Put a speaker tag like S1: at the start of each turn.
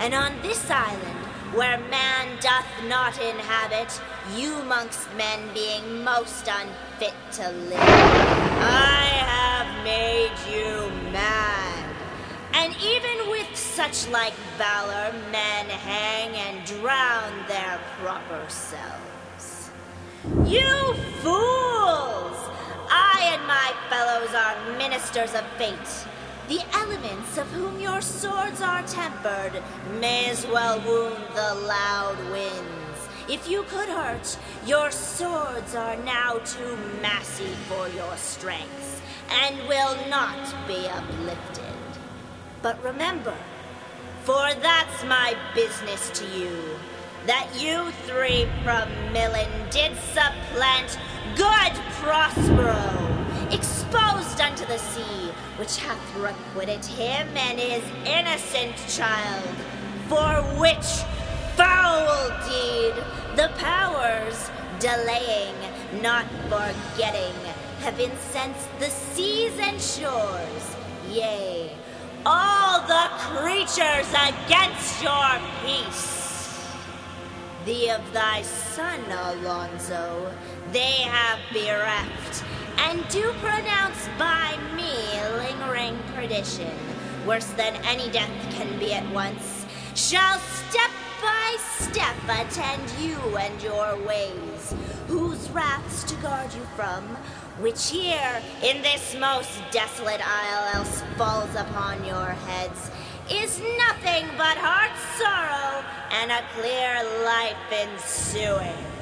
S1: And on this island, where man doth not inhabit, you amongst men being most unfit to live, I have made you mad. And even with such like valor, men hang and drown their proper selves. You fools! I and my fellows are ministers of fate. The elements of whom your swords are tempered may as well wound the loud winds. If you could hurt, your swords are now too massy for your strength, and will not be uplifted. But remember, for that's my business to you, that you three from Millen did supplant good Prospero, exposed unto the sea, which hath requited him and his innocent child, for which foul deed the powers, delaying, not forgetting, have incensed the seas and shores, yea, all the creatures against your peace. Thee of thy son, Alonso, they have bereft, and do pronounce by me lingering perdition, worse than any death can be at once, shall step by step attend you and your ways, whose wraths to guard you from, which here in this most desolate isle else falls upon your heads, is nothing but heart sorrow and a clear life ensuing.